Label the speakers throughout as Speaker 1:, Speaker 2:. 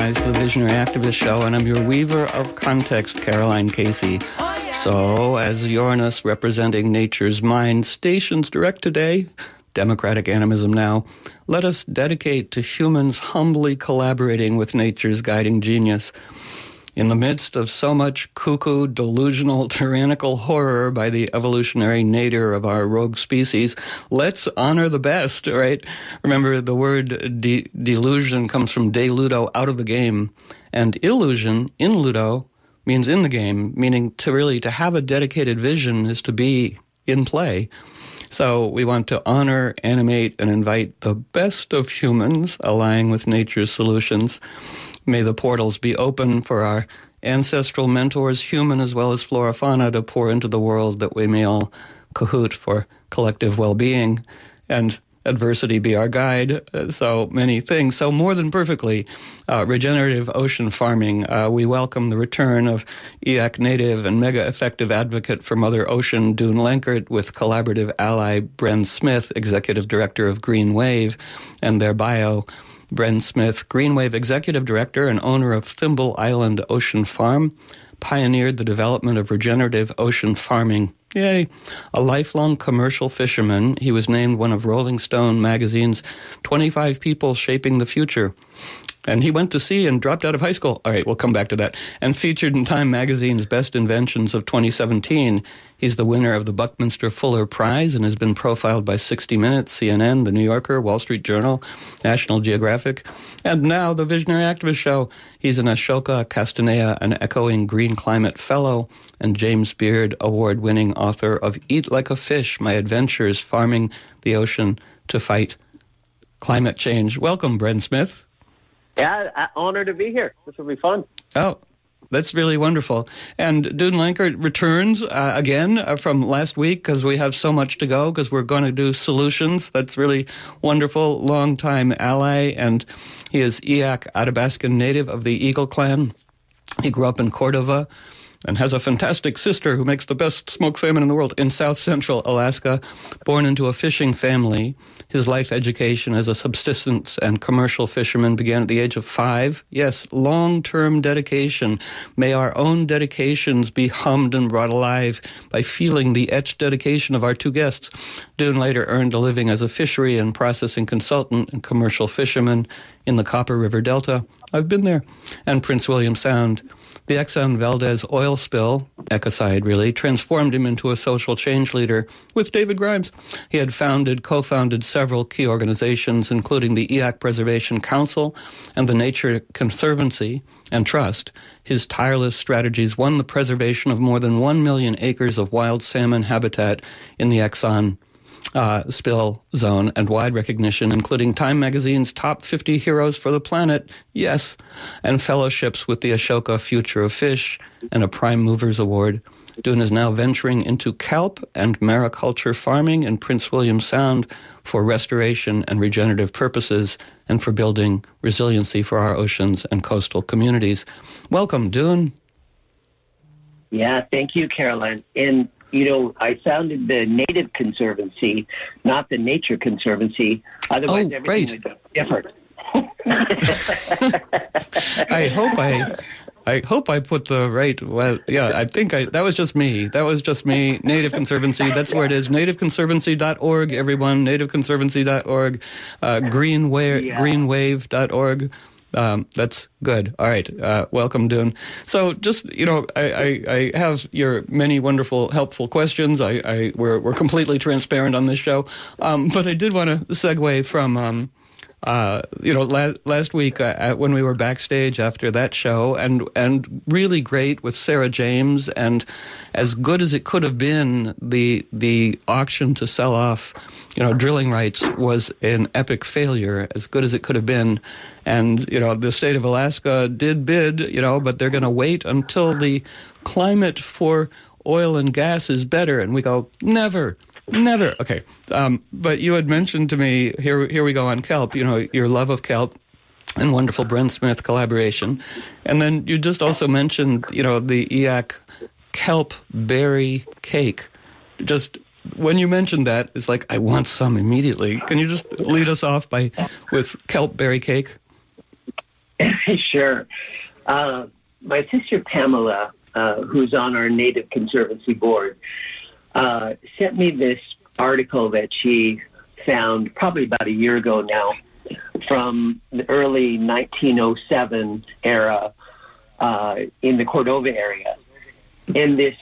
Speaker 1: Sunrise, the Visionary Activist Show, and I'm your weaver of context, Caroline Casey. So, as Uranus representing nature's mind stations direct today, democratic animism now, let us dedicate to humans humbly collaborating with nature's guiding genius. In the midst of so much cuckoo, delusional, tyrannical horror by the evolutionary nadir of our rogue species, let's honor the best, right? Remember, the word delusion comes from de ludo, out of the game, and illusion, in ludo, means in the game, meaning to have a dedicated vision is to be in play. So we want to honor, animate, and invite the best of humans, allying with nature's solutions. May the portals be open for our ancestral mentors, human as well as flora fauna, to pour into the world, that we may all cahoot for collective well-being, and adversity be our guide. So many things. So more than perfectly, regenerative ocean farming. We welcome the return of EAC native and mega effective advocate for Mother Ocean, Doon Lenkert, with collaborative ally Bren Smith, executive director of Green Wave, and their bio. Bren Smith, Green Wave executive director and owner of Thimble Island Ocean Farm, pioneered the development of regenerative ocean farming. Yay. A lifelong commercial fisherman, he was named one of Rolling Stone magazine's 25 people shaping the future. And he went to sea and dropped out of high school. All right, we'll come back to that. And featured in Time magazine's Best Inventions of 2017. He's the winner of the Buckminster Fuller Prize and has been profiled by 60 Minutes, CNN, The New Yorker, Wall Street Journal, National Geographic, and now the Visionary Activist Show. He's an Ashoka Castanea, an Echoing Green Climate Fellow, and James Beard Award-winning author of Eat Like a Fish, My Adventures Farming the Ocean to Fight Climate Change. Welcome, Bren Smith.
Speaker 2: Yeah, honored to be here. This will be fun.
Speaker 1: Oh, that's really wonderful. And Doon Lenkert returns again from last week, because we have so much to go, because we're going to do solutions. That's really wonderful. Long-time ally, and he is Eyak Athabascan native of the Eagle Clan. He grew up in Cordova and has a fantastic sister who makes the best smoked salmon in the world in South Central Alaska. Born into a fishing family, his life education as a subsistence and commercial fisherman began at the age of 5. Yes, long-term dedication. May our own dedications be hummed and brought alive by feeling the etched dedication of our two guests. Doon later earned a living as a fishery and processing consultant and commercial fisherman in the Copper River Delta. I've been there. And Prince William Sound. The Exxon Valdez oil spill, ecocide really, transformed him into a social change leader with David Grimes. He had co-founded several key organizations, including the Eyak Preservation Council and the Nature Conservancy and Trust. His tireless strategies won the preservation of more than 1 million acres of wild salmon habitat in the Exxon spill zone, and wide recognition, including Time magazine's Top 50 Heroes for the Planet, yes, and fellowships with the Ashoka Future of Fish and a Prime Movers Award. Doon is now venturing into kelp and mariculture farming in Prince William Sound for restoration and regenerative purposes, and for building resiliency for our oceans and coastal communities. Welcome, Doon.
Speaker 2: Yeah, thank you, Caroline. And I founded the Native Conservancy, not the Nature Conservancy. Otherwise, everything would be different.
Speaker 1: I hope I put the right. Well, yeah, I think that was just me. Native Conservancy. That's where it is. NativeConservancy.org. Everyone, NativeConservancy.org. Greenwave.org. That's good. All right. Welcome, Doon. So just, I have your many wonderful, helpful questions. We're completely transparent on this show. But I did want to segue from, last week when we were backstage after that show, and really great with Sarah James, and as good as it could have been, the auction to sell off, drilling rights was an epic failure, as good as it could have been. And, the state of Alaska did bid, but they're going to wait until the climate for oil and gas is better. And we go, never. Okay. But you had mentioned to me, here we go on kelp, your love of kelp and wonderful Bren Smith collaboration. And then you just also mentioned, the Eyak kelp berry cake. Just when you mentioned that, it's like, I want some immediately. Can you just lead us off with kelp berry cake?
Speaker 2: Sure. My sister Pamela, who's on our Native Conservancy board, sent me this article that she found probably about a year ago now from the early 1907 era in the Cordova area. In this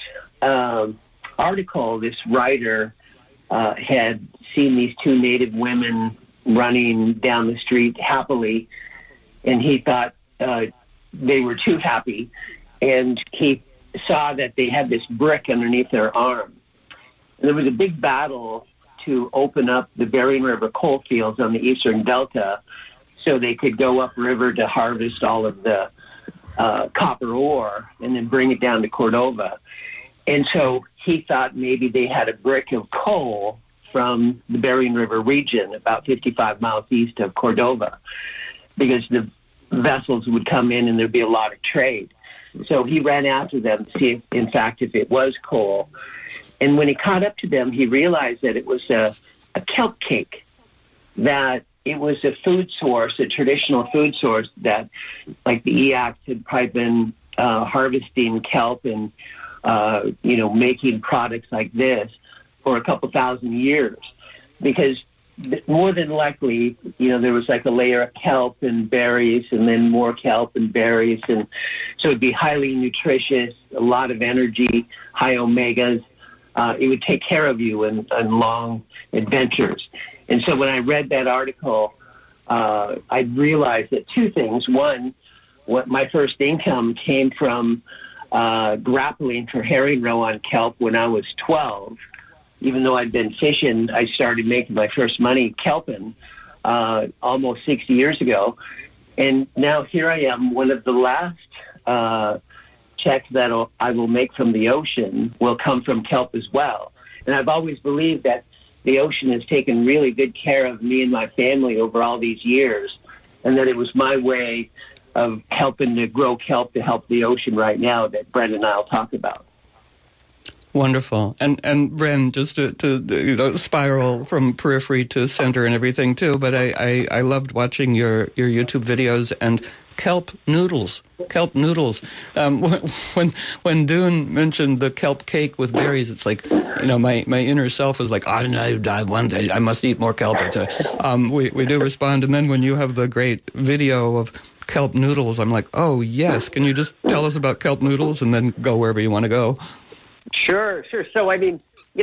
Speaker 2: article, this writer had seen these two Native women running down the street happily, and he thought they were too happy, and he saw that they had this brick underneath their arm. And there was a big battle to open up the Berrien River coal fields on the eastern delta so they could go upriver to harvest all of the copper ore and then bring it down to Cordova. And so he thought maybe they had a brick of coal from the Berrien River region, about 55 miles east of Cordova, because the vessels would come in and there'd be a lot of trade. So he ran after them to see, in fact, if it was coal. And when he caught up to them, he realized that it was a kelp cake, that it was a food source, a traditional food source that, like the Eaks had probably been harvesting kelp and, making products like this for a couple thousand years. Because more than likely, there was like a layer of kelp and berries and then more kelp and berries. And so it'd be highly nutritious, a lot of energy, high omegas. It would take care of you in long adventures. And so when I read that article, I realized that two things. One, what my first income came from grappling for herring roe on kelp when I was 12. Even though I'd been fishing, I started making my first money kelping almost 60 years ago. And now here I am, one of the last checks that I will make from the ocean will come from kelp as well. And I've always believed that the ocean has taken really good care of me and my family over all these years, and that it was my way of helping to grow kelp to help the ocean right now that Brent and I will talk about.
Speaker 1: Wonderful. And Bren, just to spiral from periphery to center and everything too, but I loved watching your YouTube videos and kelp noodles. When Dune mentioned the kelp cake with berries, it's like, my inner self is like, I must eat more kelp. We do respond. And then when you have the great video of kelp noodles, I'm like, oh yes, can you just tell us about kelp noodles and then go wherever you want to go?
Speaker 3: Sure. So, I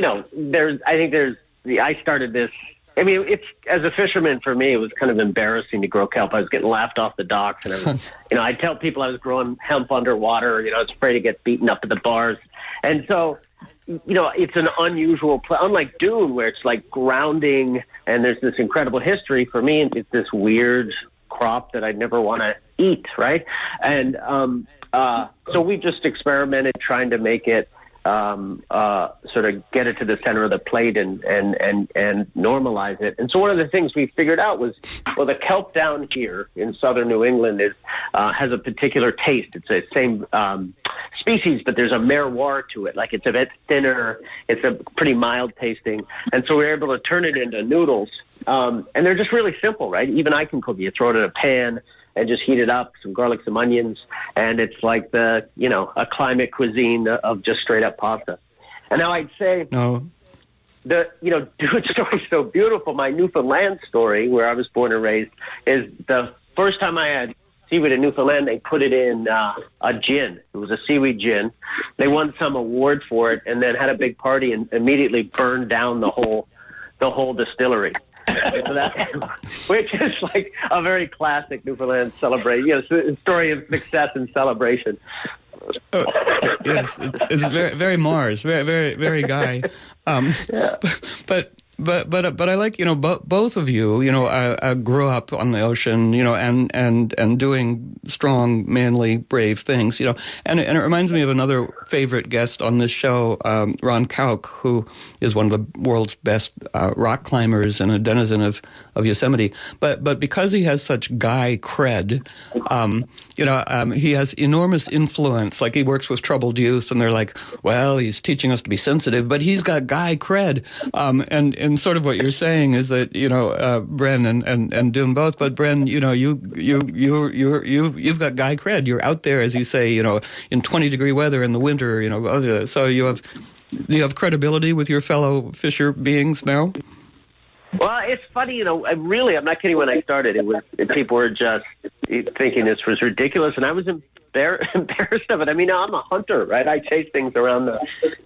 Speaker 3: started this. It's, as a fisherman, for me, it was kind of embarrassing to grow kelp. I was getting laughed off the docks, and I'd tell people I was growing hemp underwater. I was afraid to get beaten up at the bars. And so, it's an unusual, unlike Dune, where it's like grounding, and there's this incredible history. For me, it's this weird crop that I'd never want to eat, right? And so we just experimented trying to make it sort of get it to the center of the plate and normalize it. And so one of the things we figured out was, the kelp down here in southern New England has a particular taste. It's the same species, but there's a merroir to it. Like, it's a bit thinner. It's a pretty mild tasting. And so we were able to turn it into noodles. And they're just really simple, right? Even I can cook it. You throw it in a pan and just heat it up, some garlic, some onions, and it's like a climate cuisine of just straight up pasta. And now I'd say Dude's story is so beautiful. My Newfoundland story, where I was born and raised, is the first time I had seaweed in Newfoundland, they put it in a gin. It was a seaweed gin. They won some award for it, and then had a big party and immediately burned down the whole distillery. So which is like a very classic Newfoundland celebration, story of success and celebration.
Speaker 1: Yes, it's very, very Mars, very, very, very Guy. But I like, both of you, grew up on the ocean, and doing strong, manly, brave things, and it reminds me of another favorite guest on this show, Ron Kauk, who is one of the world's best rock climbers and a denizen of Yosemite. But because he has such Guy cred, he has enormous influence. Like, he works with troubled youth, and they're like, well, he's teaching us to be sensitive, but he's got Guy cred, and and sort of what you're saying is that, Bren and doing both, but Bren, you've got guy cred. You're out there, as you say, in 20-degree weather in the winter, so do you have credibility with your fellow fisher beings now?
Speaker 3: Well, it's funny, I'm not kidding. When I started, people were just thinking this was ridiculous, and I was embarrassed of it. I mean, I'm a hunter, right? I chase things around the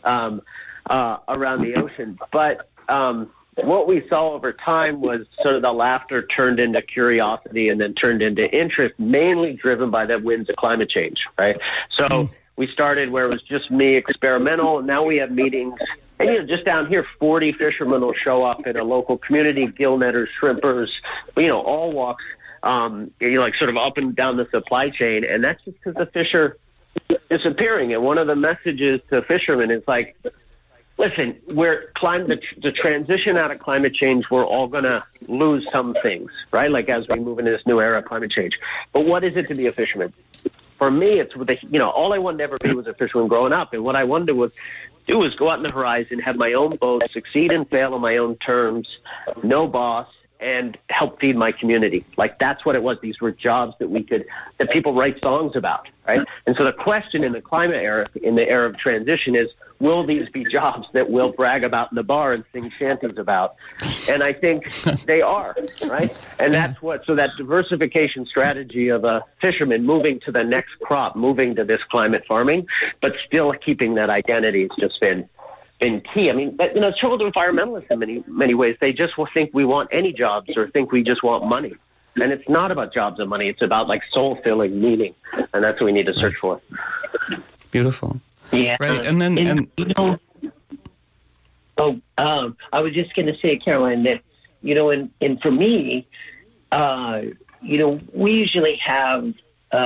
Speaker 3: ocean, but what we saw over time was sort of the laughter turned into curiosity and then turned into interest, mainly driven by the winds of climate change, right? So we started where it was just me, experimental, and now we have meetings. And, just down here, 40 fishermen will show up in a local community, gill netters, shrimpers, all walks, sort of up and down the supply chain. And that's just because the fish are disappearing. And one of the messages to fishermen is like, listen, the transition out of climate change, we're all going to lose some things, right? Like as we move into this new era of climate change. But what is it to be a fisherman? For me, it's all I wanted to ever be was a fisherman growing up. And what I wanted to do was go out in the horizon, have my own boat, succeed and fail on my own terms, no boss, and help feed my community. Like that's what it was. These were jobs that people write songs about, right? And so the question in the climate era, in the era of transition is, will these be jobs that we'll brag about in the bar and sing shanties about? And I think they are, right? And that's so that diversification strategy of a fisherman moving to the next crop, moving to this climate farming, but still keeping that identity has just been key. I mean, it's trouble to environmentalists in many, many ways. They just will think we want any jobs or think we just want money. And it's not about jobs and money. It's about like soul-filling meaning. And that's what we need to search for.
Speaker 1: Beautiful.
Speaker 2: Yeah.
Speaker 1: Right. And then,
Speaker 2: I was just going to say, Caroline, that, and for me, we usually have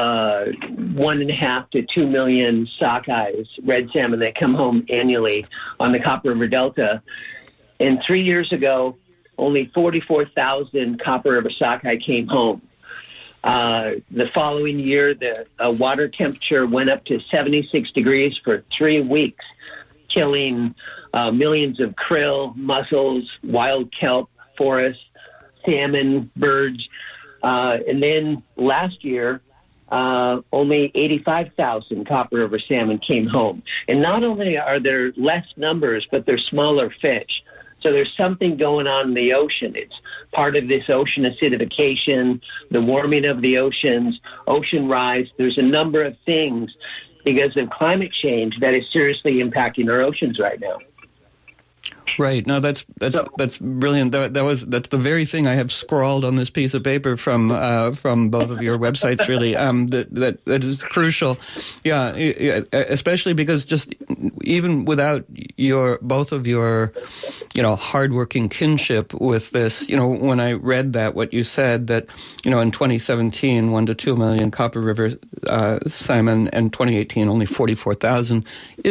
Speaker 2: 1.5 to 2 million sockeyes, red salmon, that come home annually on the Copper River Delta. And 3 years ago, only 44,000 Copper River sockeye came home. The following year, the water temperature went up to 76 degrees for 3 weeks, killing millions of krill, mussels, wild kelp, forests, salmon, birds. And then last year, only 85,000 Copper River salmon came home. And not only are there less numbers, but they're smaller fish. So there's something going on in the ocean. It's part of this ocean acidification, the warming of the oceans, ocean rise. There's a number of things because of climate change that is seriously impacting our oceans right now.
Speaker 1: Right. No, that's brilliant. That's the very thing I have scrawled on this piece of paper from both of your websites. Really, that is crucial. Yeah, especially because just even without both of your hardworking kinship with this, when I read what you said that in 2017 1 to 2 million Copper River salmon, and 2018 only 44,000.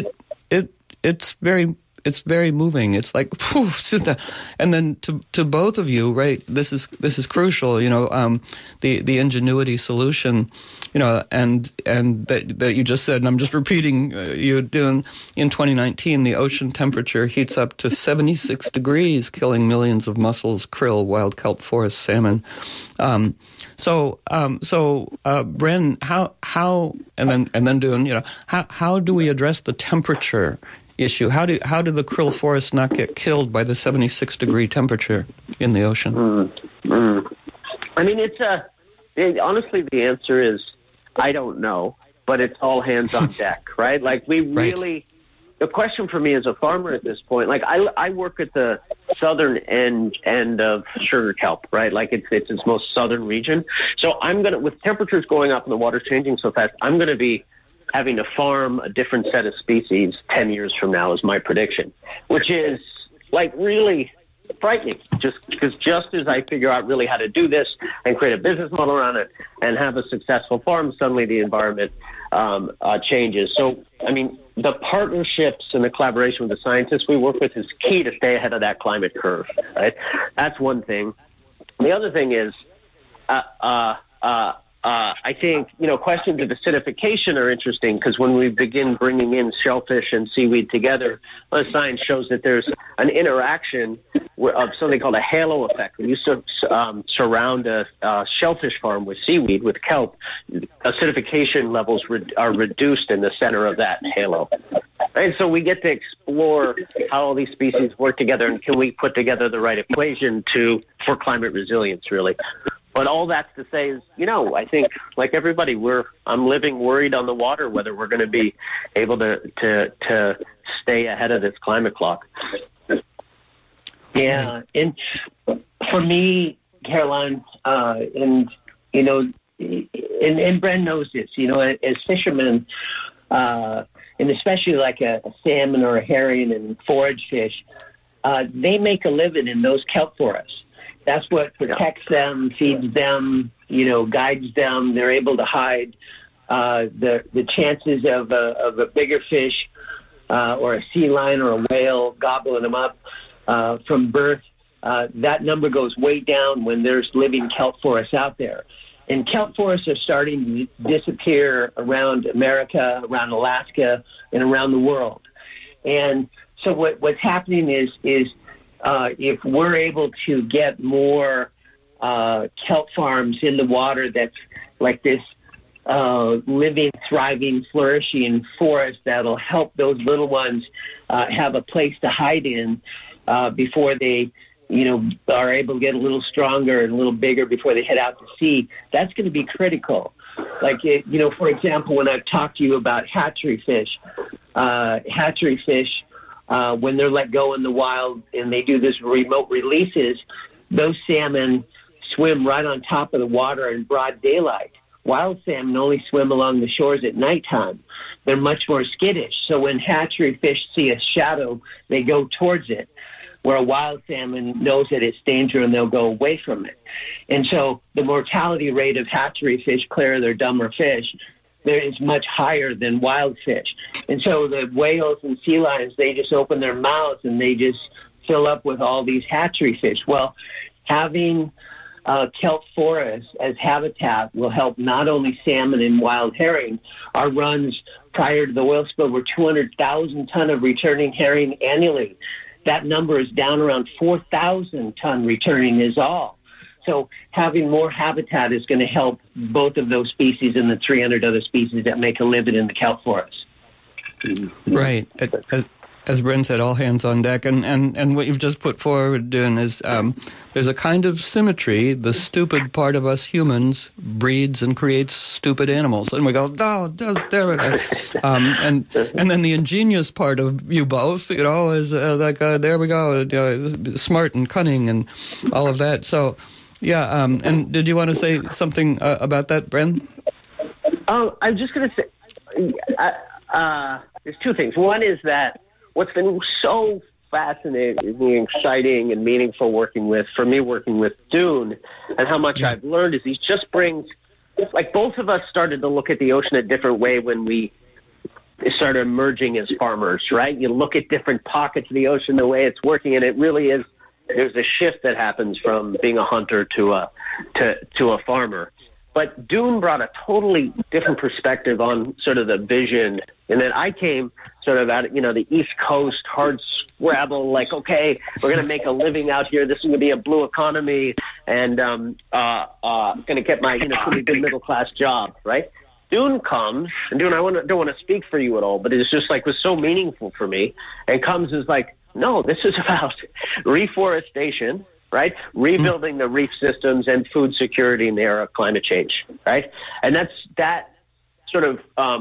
Speaker 1: It's very moving. It's like, poof, and then to both of you, right? This is crucial. The ingenuity solution, and that you just said, and I'm just repeating. You doing in 2019, the ocean temperature heats up to 76 degrees, killing millions of mussels, krill, wild kelp, forest salmon. So, Bren, how, and then doing, how do we address the temperature issue? How do the krill forests not get killed by the 76-degree temperature in the ocean?
Speaker 3: I mean, honestly, the answer is I don't know, but it's all hands on deck, right? Like we really, right. The question for me as a farmer at this point, like I work at the southern end of sugar kelp, right? Like it's its most southern region. So with temperatures going up and the water changing so fast, I'm going to be having to farm a different set of species 10 years from now is my prediction, which is like really frightening. Just as I figure out really how to do this and create a business model around it and have a successful farm, suddenly the environment changes. So, I mean, the partnerships and the collaboration with the scientists we work with is key to stay ahead of that climate curve, right? That's one thing. The other thing is, I think, questions of acidification are interesting because when we begin bringing in shellfish and seaweed together, science shows that there's an interaction of something called a halo effect. When you surround a shellfish farm with seaweed, with kelp, acidification levels are reduced in the center of that halo. And so we get to explore how all these species work together and can we put together the right equation for climate resilience, really. But all that's to say is, I think, like everybody, I'm living worried on the water whether we're going to be able to stay ahead of this climate clock.
Speaker 2: Yeah, and for me, Caroline, and Bren knows this, as fishermen, and especially like a salmon or a herring and forage fish, they make a living in those kelp forests. That's what protects them, feeds them, guides them. They're able to hide. The chances of a bigger fish or a sea lion or a whale gobbling them up from birth, that number goes way down when there's living kelp forests out there. And kelp forests are starting to disappear around America, around Alaska, and around the world. And so what's happening is if we're able to get more kelp farms in the water that's like this living, thriving, flourishing forest that'll help those little ones have a place to hide in before they are able to get a little stronger and a little bigger before they head out to sea, that's going to be critical. Like, for example, when I've talked to you about hatchery fish, when they're let go in the wild and they do this remote releases, those salmon swim right on top of the water in broad daylight. Wild salmon only swim along the shores at nighttime. They're much more skittish. So when hatchery fish see a shadow, they go towards it, where a wild salmon knows that it's danger and they'll go away from it. And so the mortality rate of hatchery fish, clear they're dumber fish, there is much higher than wild fish. And so the whales and sea lions, they just open their mouths and they just fill up with all these hatchery fish. Well, having kelp forests as habitat will help not only salmon and wild herring. Our runs prior to the oil spill were 200,000 ton of returning herring annually. That number is down around 4,000 ton returning is all. So having more habitat is going to help both of those species and the 300 other species that make a living in the kelp forest.
Speaker 1: Right. As Bren said, all hands on deck. And what you've just put forward, Dune, is there's a kind of symmetry. The stupid part of us humans breeds and creates stupid animals. And we go, there we go. And then the ingenious part of you both, is there we go, smart and cunning and all of that. So, yeah. And did you want to say something about that, Bren?
Speaker 3: I'm just going to say there's two things. One is that what's been so fascinating, exciting, and meaningful working with Dune and how much I've learned is he just brings, like both of us started to look at the ocean a different way when we started emerging as farmers, right? You look at different pockets of the ocean, the way it's working, and it really is, there's a shift that happens from being a hunter to a farmer. But Dune brought a totally different perspective on sort of the vision. And then I came sort of at, the East Coast, hard scrabble, like, okay, we're going to make a living out here. This is going to be a blue economy and going to get my, pretty good middle-class job, right? Dune comes, and Dune, don't want to speak for you at all, but it's just like was so meaningful for me. And comes as like, no, this is about reforestation, right? Rebuilding the reef systems and food security in the era of climate change, right? And that's that sort of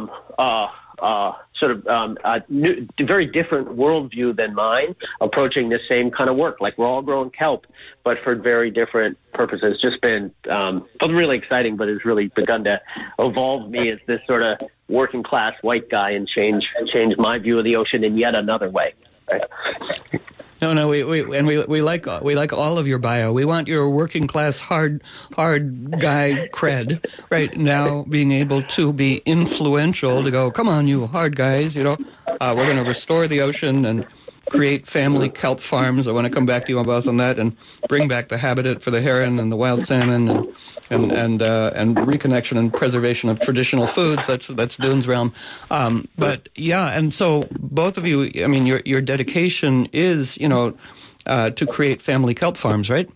Speaker 3: very different worldview than mine, approaching the same kind of work. Like we're all growing kelp, but for very different purposes. It's just been really exciting, but it's really begun to evolve me as this sort of working class white guy and change my view of the ocean in yet another way. Right?
Speaker 1: No, we like all of your bio. We want your working class hard guy cred right now, being able to be influential to go. Come on, you hard guys, we're going to restore the ocean and create family kelp farms. I want to come back to you both on that and bring back the habitat for the heron and the wild salmon and reconnection and preservation of traditional foods. That's Dune's realm. But yeah, and so both of you, I mean, your dedication is, to create family kelp farms, right?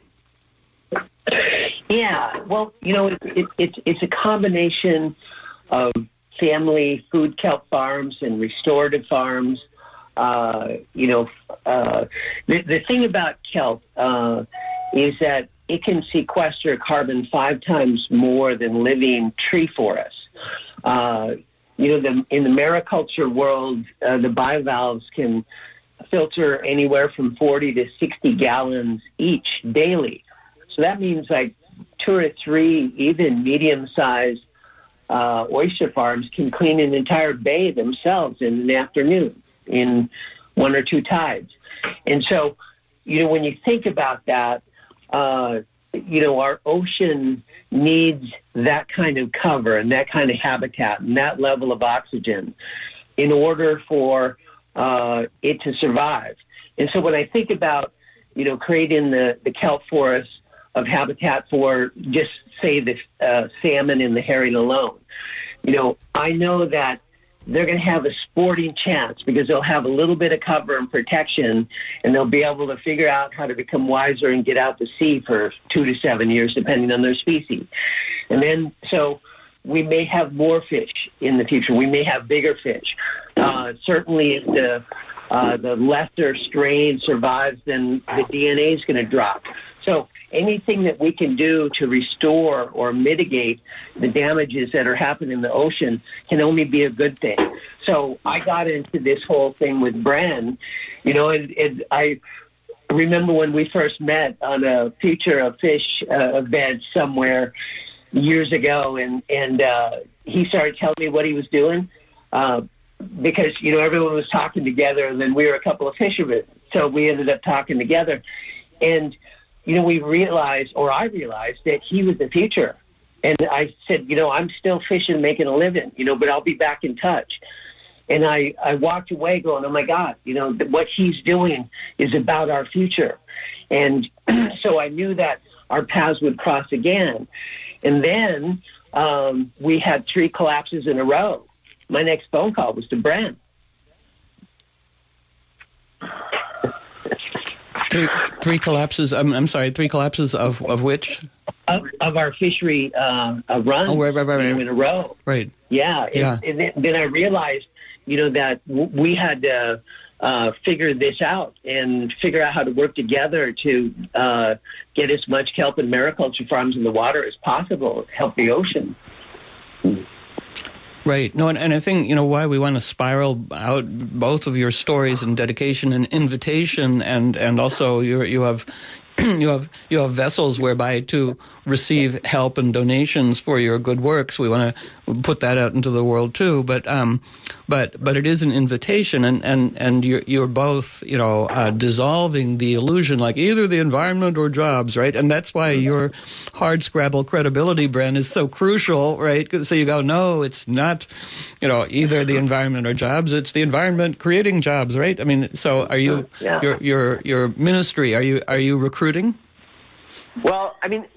Speaker 2: Yeah, well, it's a combination of family food kelp farms and restorative farms. The thing about kelp is that it can sequester carbon 5 times more than living tree forests. In the mariculture world, the bivalves can filter anywhere from 40 to 60 gallons each daily. So that means like 2 or 3, even medium-sized oyster farms can clean an entire bay themselves in an afternoon in 1 or 2 tides. And so, when you think about that, our ocean needs that kind of cover and that kind of habitat and that level of oxygen in order for it to survive. And so when I think about, creating the kelp forest of habitat for just say the salmon and the herring alone, I know that they're going to have a sporting chance because they'll have a little bit of cover and protection, and they'll be able to figure out how to become wiser and get out to sea for 2 to 7 years, depending on their species. And then, so we may have more fish in the future. We may have bigger fish. Certainly, if the lesser strain survives, then the DNA is going to drop. So anything that we can do to restore or mitigate the damages that are happening in the ocean can only be a good thing. So I got into this whole thing with Bren, and I remember when we first met on a Future of Fish event somewhere years ago, and he started telling me what he was doing because, everyone was talking together, and then we were a couple of fishermen. So we ended up talking together. And I realized that he was the future. And I said, I'm still fishing, making a living, but I'll be back in touch. And I walked away going, oh, my God, what he's doing is about our future. And so I knew that our paths would cross again. And then we had 3 collapses in a row. My next phone call was to Bren.
Speaker 1: Three collapses. I'm sorry. 3 collapses of which?
Speaker 2: Of our fishery run.
Speaker 1: Oh, right.
Speaker 2: In a row.
Speaker 1: Right.
Speaker 2: Yeah.
Speaker 1: Yeah.
Speaker 2: And then I realized, that we had to figure this out and figure out how to work together to get as much kelp and mariculture farms in the water as possible, help the ocean.
Speaker 1: Right. No, and I think, why we want to spiral out both of your stories and dedication and invitation, and also you have you have vessels whereby to receive help and donations for your good works. We want to put that out into the world too, but it is an invitation, and you're both dissolving the illusion, like either the environment or jobs, right? And that's why your hard scrabble credibility, Bren, is so crucial, right? So you go, no, it's not, either the environment or jobs. It's the environment creating jobs, right? I mean, so are you your ministry? Are you recruiting?
Speaker 3: Well, I mean,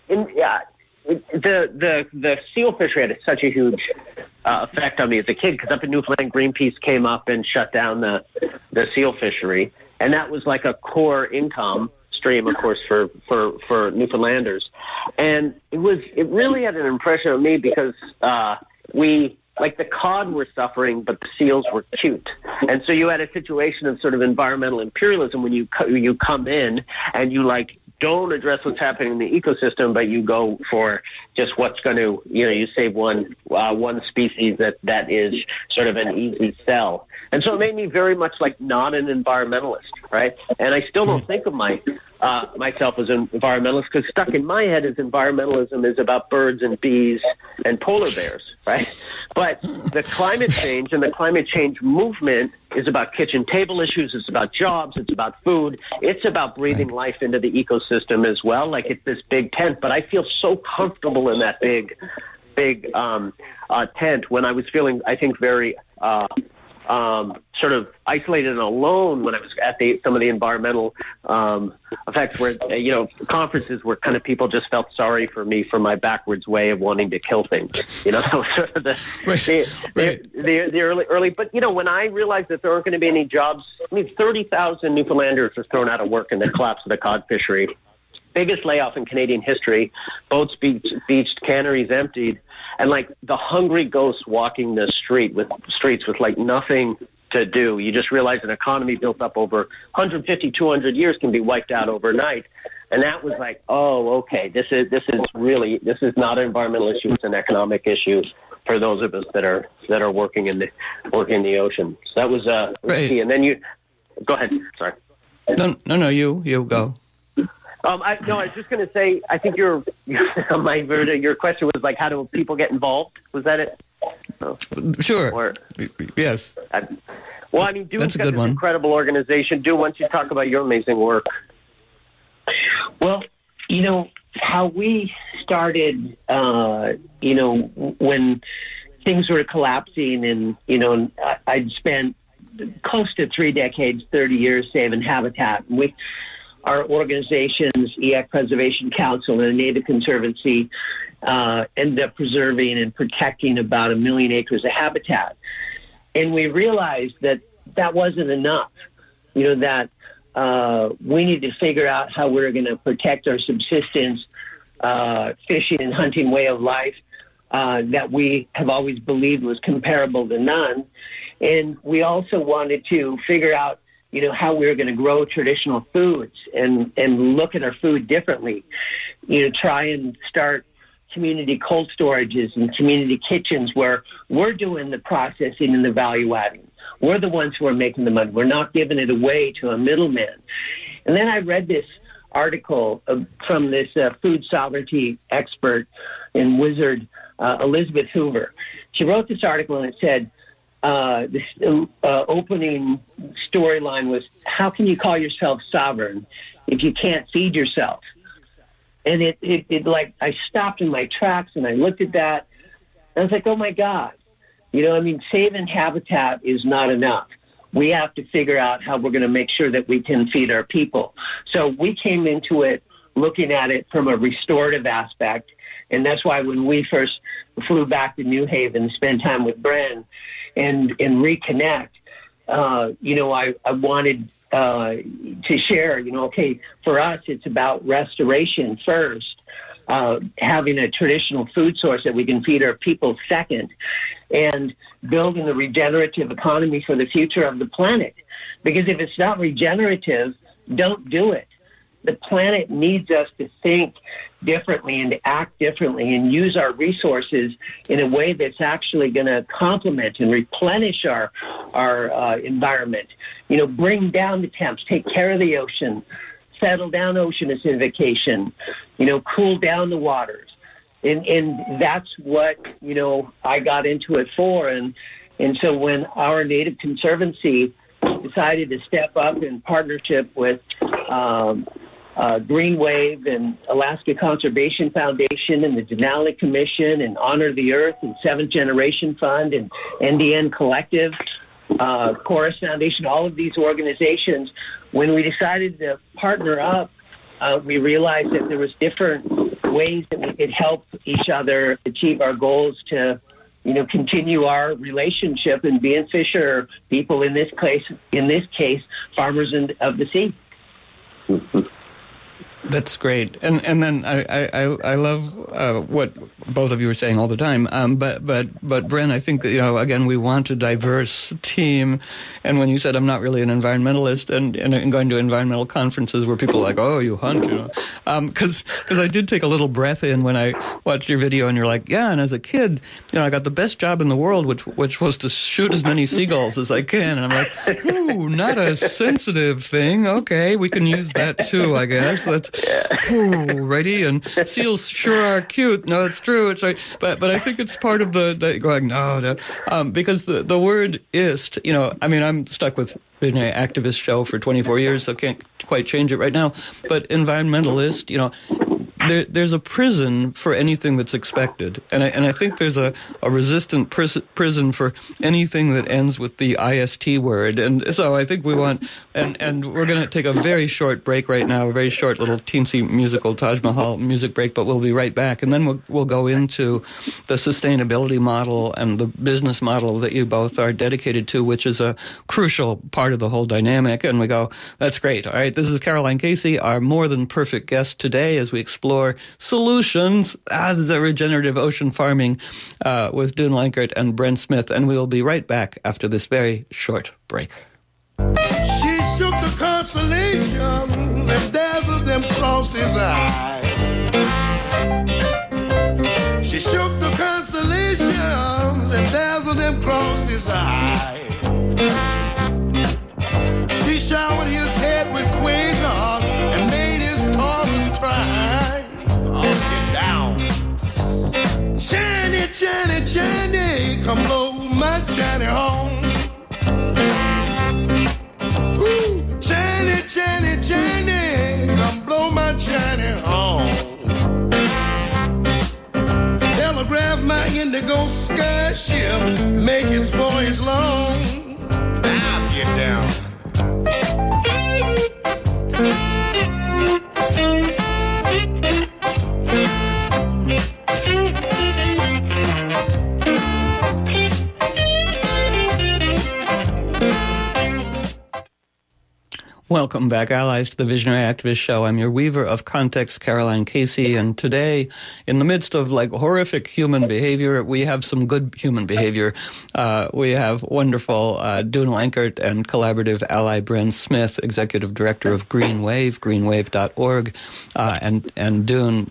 Speaker 3: the seal fishery had such a huge effect on me as a kid, because up in Newfoundland, Greenpeace came up and shut down the seal fishery, and that was like a core income stream, of course, for Newfoundlanders. And it really had an impression on me because like the cod were suffering, but the seals were cute. And so you had a situation of sort of environmental imperialism when you come in and you don't address what's happening in the ecosystem, but you go for just what's going to, you save one species that is sort of an easy sell. And so it made me very much like not an environmentalist, right? And I still don't think of myself as an environmentalist, because stuck in my head is environmentalism is about birds and bees and polar bears, right? But the climate change and the climate change movement is about kitchen table issues. It's about jobs. It's about food. It's about breathing life into the ecosystem as well. Like it's this big tent, but I feel so comfortable in that big tent when I was feeling, I think, very sort of isolated and alone when I was at some of the environmental effects where, conferences where kind of people just felt sorry for me for my backwards way of wanting to kill things. So sort of the early. But, when I realized that there weren't going to be any jobs, 30,000 Newfoundlanders were thrown out of work in the collapse of the cod fishery. Biggest layoff in Canadian history, boats beached, canneries emptied, and like the hungry ghosts walking the streets with like nothing to do. You just realize an economy built up over 150, 200 years can be wiped out overnight. And that was like, oh, okay, this is not an environmental issue, it's an economic issue for those of us that are working in the ocean. So that was key. And then go ahead. Sorry.
Speaker 1: No, you go.
Speaker 3: I was just going to say, I think your question was like, how do people get involved? Was that it?
Speaker 1: Sure. Yes.
Speaker 3: Duke's got this incredible organization. Once you talk about your amazing work.
Speaker 2: Well, how we started, when things were collapsing and, I'd spent close to 3 decades, 30 years saving habitat. And our organizations, EAC Preservation Council and the Native Conservancy, ended up preserving and protecting about 1 million acres of habitat. And we realized that wasn't enough, that we need to figure out how we're going to protect our subsistence, fishing and hunting way of life that we have always believed was comparable to none. And we also wanted to figure out how we were going to grow traditional foods and look at our food differently. Try and start community cold storages and community kitchens where we're doing the processing and the value adding. We're the ones who are making the money. We're not giving it away to a middleman. And then I read this article from this food sovereignty expert and wizard, Elizabeth Hoover. She wrote this article and it said, this opening storyline was, how can you call yourself sovereign if you can't feed yourself? And it like, I stopped in my tracks and I looked at that and I was like, oh my God, saving habitat is not enough. We have to figure out how we're going to make sure that we can feed our people. So we came into it looking at it from a restorative aspect. And that's why when we first flew back to New Haven, spend time with Bren and reconnect, I wanted to share, for us, it's about restoration first, having a traditional food source that we can feed our people second, and building a regenerative economy for the future of the planet. Because if it's not regenerative, don't do it. The planet needs us to think differently and to act differently and use our resources in a way that's actually going to complement and replenish our environment. Bring down the temps, take care of the ocean, settle down ocean acidification, cool down the waters. And that's what, I got into it for. And so when our Native Conservancy decided to step up in partnership with Green Wave and Alaska Conservation Foundation and the Denali Commission and Honor the Earth and Seventh Generation Fund and NDN Collective, Chorus Foundation, all of these organizations, when we decided to partner up, we realized that there was different ways that we could help each other achieve our goals to, continue our relationship and being fisher people, in this case, farmers of the sea.
Speaker 1: That's great, and then I love what both of you are saying all the time. But Bren, I think that, again, we want a diverse team. And when you said I'm not really an environmentalist, and going to environmental conferences where people are like, oh, you hunt, because I did take a little breath in when I watched your video, and you're like, yeah, and as a kid, I got the best job in the world, which was to shoot as many seagulls as I can. And I'm like, ooh, not a sensitive thing. Okay, we can use that too, I guess. That's righty, and seals sure are cute. No, it's true. It's right, but I think it's part of the going no, because the word ist. I'm stuck with being an activist show for 24 years, so can't quite change it right now. But environmentalist, there's a prison for anything that's expected, and I think there's a resistant prison for anything that ends with the IST word, and so I think we want, and we're going to take a very short break right now, a very short little teensy musical Taj Mahal music break, but we'll be right back, and then we'll go into the sustainability model and the business model that you both are dedicated to, which is a crucial part of the whole dynamic, and we go, that's great. All right, this is Caroline Casey, our more than perfect guest today as we explore solutions as a regenerative ocean farming with Dune Lankert and Brent Smith, and we will be right back after this very short break.
Speaker 4: She shook the constellations and dazzled them crossed his eyes. She shook the constellations and dazzled them crossed his eyes. She showered his head with quasars and made his Taurus cry. Oh, get down. Johnny, Johnny, Johnny, come blow my Johnny home. Ooh, Johnny, Johnny, Johnny, come blow my Johnny home. Telegraph my indigo sky ship, make its voyage long. Now get down.
Speaker 1: Welcome back, allies, to the Visionary Activist Show. I'm your weaver of context, Caroline Casey, and today, in the midst of horrific human behavior, we have some good human behavior. We have wonderful Dune Lankert and collaborative ally Brent Smith, executive director of Green Wave, greenwave.org, and Dune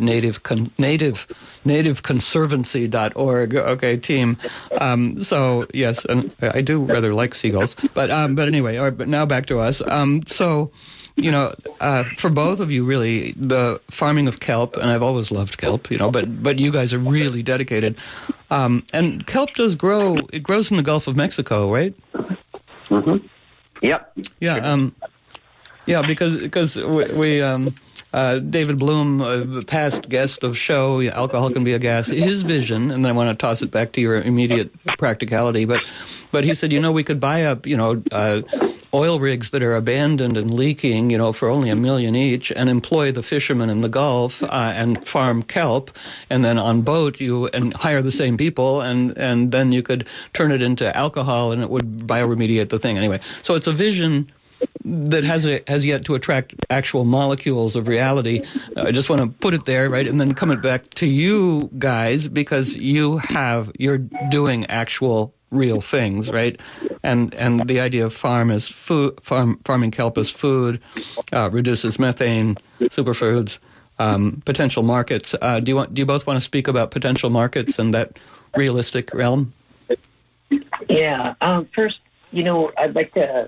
Speaker 1: nativeconservancy.org. Okay, team. So yes, and I do rather like seagulls, but anyway. All right, but now back to us. So, for both of you, really, the farming of kelp, and I've always loved kelp, but you guys are really dedicated. And kelp does grow. It grows in the Gulf of Mexico, right?
Speaker 3: Mm-hmm. Yep.
Speaker 1: Yeah, because we David Bloom, past guest of show, Alcohol Can Be a Gas, his vision, and then I want to toss it back to your immediate practicality, but he said, we could buy up, oil rigs that are abandoned and leaking, for only $1 million each, and employ the fishermen in the Gulf and farm kelp, and then on boat and hire the same people, and then you could turn it into alcohol, and it would bioremediate the thing. Anyway, so it's a vision that has yet to attract actual molecules of reality. I just want to put it there, right, and then come it back to you guys, because you're doing actual real things, right? And the idea of farming kelp as food, reduces methane, superfoods, potential markets. Do you both want to speak about potential markets and that realistic realm?
Speaker 2: Yeah. First, I'd like to,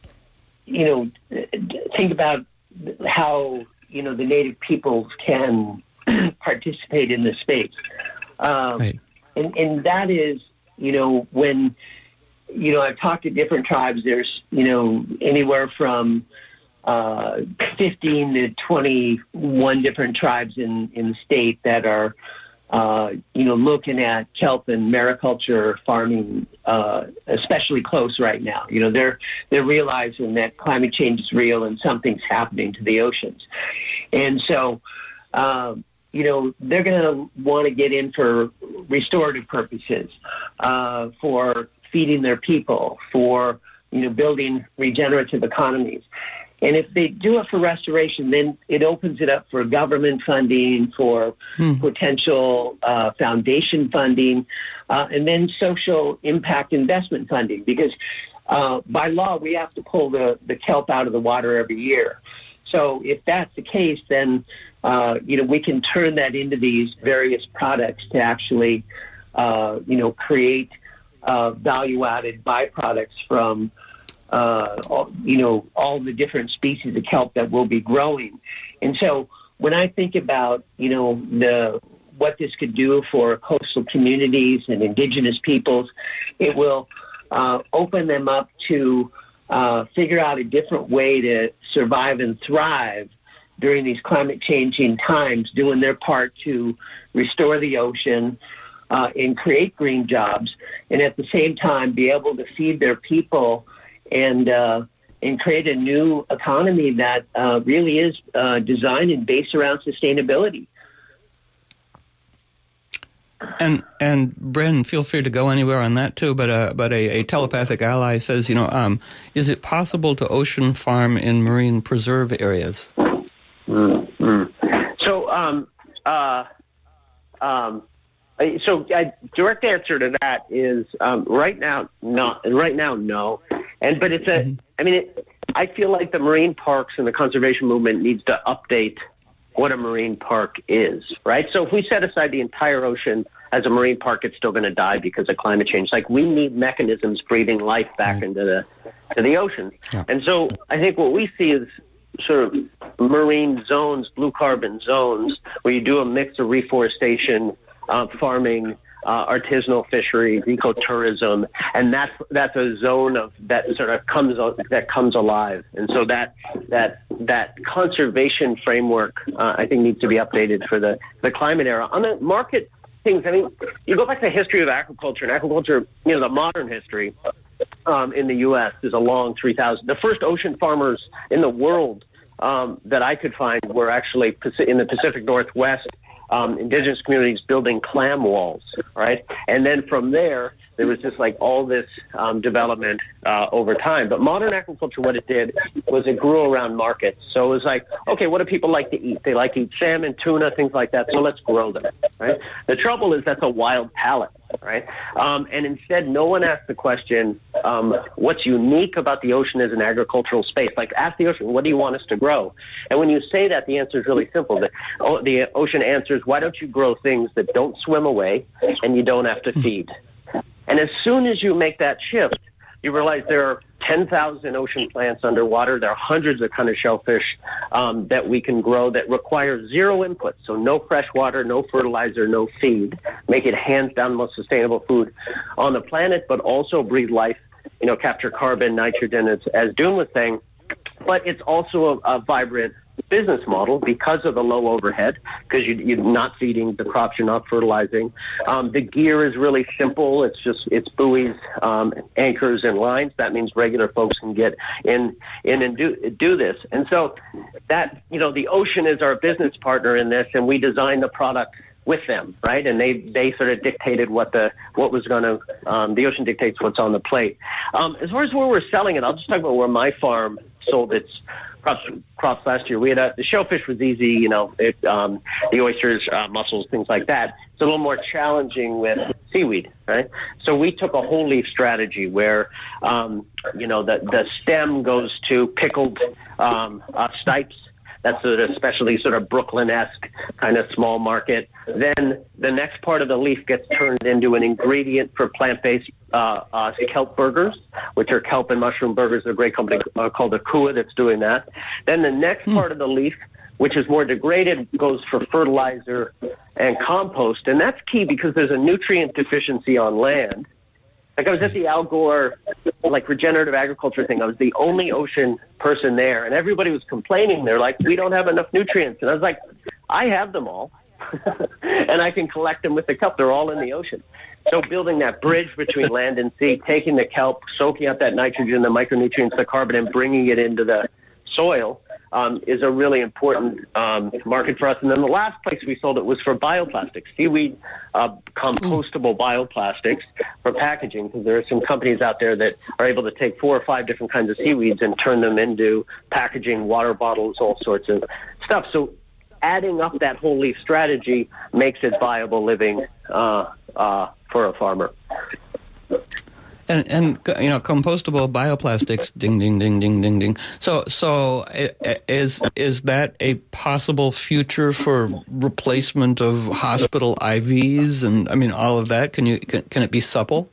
Speaker 2: think about how, the native peoples can participate in this space.
Speaker 1: Right.
Speaker 2: And that is, when, I've talked to different tribes, there's, anywhere from 15 to 21 different tribes in the state that are, looking at kelp and mariculture farming, especially close right now. They're realizing that climate change is real and something's happening to the oceans. And so, they're going to want to get in for restorative purposes, for feeding their people, for, building regenerative economies. And if they do it for restoration, then it opens it up for government funding, for potential foundation funding, and then social impact investment funding. Because by law, we have to pull the kelp out of the water every year. So if that's the case, then we can turn that into these various products to actually create value-added byproducts from all the different species of kelp that we'll be growing. And so when I think about, what this could do for coastal communities and indigenous peoples, it will open them up to figure out a different way to survive and thrive during these climate changing times, doing their part to restore the ocean and create green jobs, and at the same time be able to feed their people and create a new economy that really is designed and based around sustainability.
Speaker 1: And Bren, feel free to go anywhere on that too. But a telepathic ally says, is it possible to ocean farm in marine preserve areas?
Speaker 3: So, direct answer to that is right now, no. But it's a. I mean, I feel like the marine parks and the conservation movement needs to update what a marine park is, right? So if we set aside the entire ocean as a marine park, it's still going to die because of climate change. Like, we need mechanisms breathing life back into the ocean. Yeah. And so I think what we see is sort of marine zones, blue carbon zones, where you do a mix of reforestation, farming, artisanal fisheries, ecotourism, and that's a zone of that sort of comes alive. And so that conservation framework, I think, needs to be updated for the climate era. On the market things, I mean, you go back to the history of agriculture, and agriculture, the modern history in the U.S. is a long 3,000. The first ocean farmers in the world that I could find were actually in the Pacific Northwest. Indigenous communities building clam walls, right? And then from there was just like all this development over time. But modern agriculture, what it did was it grew around markets. So it was like, okay, what do people like to eat? They like to eat salmon, tuna, things like that. So let's grow them, right? The trouble is that's a wild palate, right? And instead, no one asked the question, what's unique about the ocean as an agricultural space? Like, ask the ocean, what do you want us to grow? And when you say that, the answer is really simple. The ocean answers, why don't you grow things that don't swim away and you don't have to feed? And as soon as you make that shift, you realize there are 10,000 ocean plants underwater. There are hundreds of kind of shellfish that we can grow that require zero input. So no fresh water, no fertilizer, no feed. Make it hands down the most sustainable food on the planet, but also breathe life, capture carbon, nitrogen, as Dune was saying. But it's also a vibrant business model because of the low overhead, because you're not feeding the crops, you're not fertilizing. The gear is really simple. It's buoys, anchors, and lines. That means regular folks can get in and do this. And so that, the ocean is our business partner in this, and we design the product with them, right? And they sort of dictated what was going to, the ocean dictates what's on the plate. As far as where we're selling it, I'll just talk about where my farm sold its crops last year. We had the shellfish was easy, the oysters, mussels, things like that. It's a little more challenging with seaweed, right? So we took a whole leaf strategy where, the stem goes to pickled stipes. That's especially sort of Brooklyn-esque kind of small market. Then the next part of the leaf gets turned into an ingredient for plant-based kelp burgers, which are kelp and mushroom burgers. There's a great company called Akua that's doing that. Then the next part of the leaf, which is more degraded, goes for fertilizer and compost. And that's key because there's a nutrient deficiency on land. Like, I was at the Al Gore, regenerative agriculture thing. I was the only ocean person there, and everybody was complaining. They're like, we don't have enough nutrients. And I was like, I have them all, and I can collect them with the kelp. They're all in the ocean. So building that bridge between land and sea, taking the kelp, soaking up that nitrogen, the micronutrients, the carbon, and bringing it into the soil is a really important market for us. And then the last place we sold it was for bioplastics, seaweed compostable bioplastics for packaging, because there are some companies out there that are able to take 4 or 5 different kinds of seaweeds and turn them into packaging, water bottles, all sorts of stuff. So adding up that whole leaf strategy makes it viable living for a farmer.
Speaker 1: And compostable bioplastics, ding, ding, ding, ding, ding, ding. So is that a possible future for replacement of hospital IVs and all of that? Can it be supple?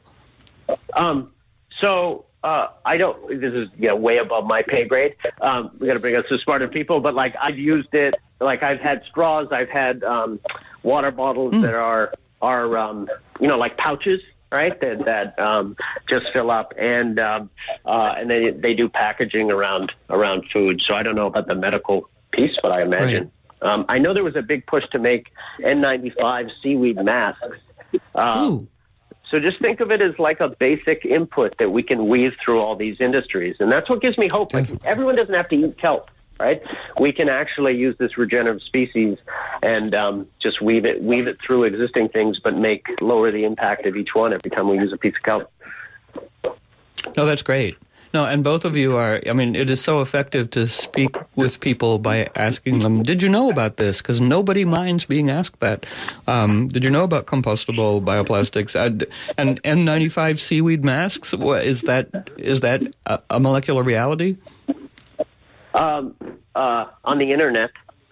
Speaker 3: I don't. This is way above my pay grade. We got to bring us to smarter people. But I've used it. I've had straws. I've had water bottles that are like pouches. Right, that just fill up, and they do packaging around food. So I don't know about the medical piece, but I imagine.
Speaker 1: Right.
Speaker 3: I know there was a big push to make N95 seaweed masks.
Speaker 1: Ooh.
Speaker 3: So just think of it as like a basic input that we can weave through all these industries. And that's what gives me hope. Like, everyone doesn't have to eat kelp, right? We can actually use this regenerative species and just weave it through existing things, but lower the impact of each one every time we use a piece of kelp.
Speaker 1: No, that's great. No, and both of you are, I mean, it is so effective to speak with people by asking them, did you know about this? Because nobody minds being asked that. Did you know about compostable bioplastics? And N95 seaweed masks, is that a molecular reality?
Speaker 3: On the internet.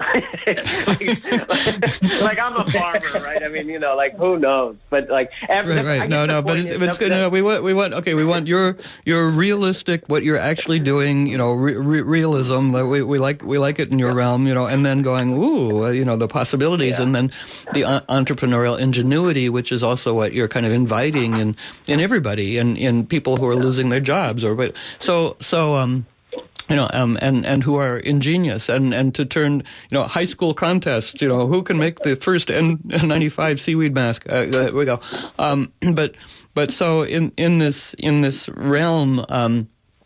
Speaker 3: like I'm a farmer, right? I mean, like who knows? But like,
Speaker 1: right. No, but it's good. No, we want your realistic, what you're actually doing. Realism. We like it in your realm. And then going, ooh, the possibilities, and then the entrepreneurial ingenuity, which is also what you're kind of inviting in everybody, and in people who are losing their jobs, and who are ingenious, and to turn, high school contests, who can make the first N95 seaweed mask? There we go. But so in this realm,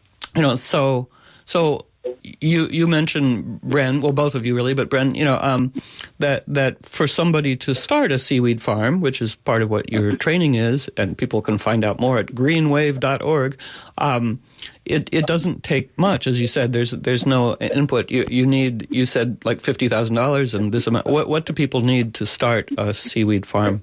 Speaker 1: so you mentioned, Bren, well, both of you really, but Bren, that for somebody to start a seaweed farm, which is part of what your training is, and people can find out more at greenwave.org, it doesn't take much, as you said. There's no input. You said like $50,000 and this amount. What do people need to start a seaweed farm?